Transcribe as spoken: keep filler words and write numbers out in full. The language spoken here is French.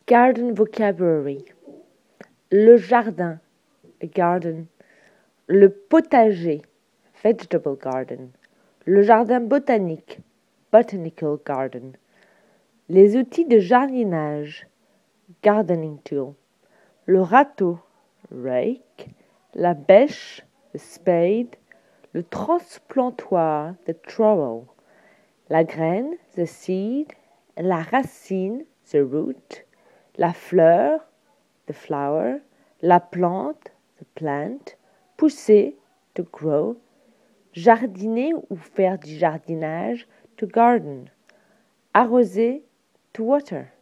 Garden vocabulary. Le jardin, a garden. Le potager, vegetable garden. Le jardin botanique, botanical garden. Les outils de jardinage, gardening tool. Le râteau, rake. La bêche, the spade. Le transplantoir, the trowel. La graine, the seed. La racine, the root. La fleur, the flower. La plante, the plant. Pousser, to grow. Jardiner ou faire du jardinage, to garden. Arroser, to water.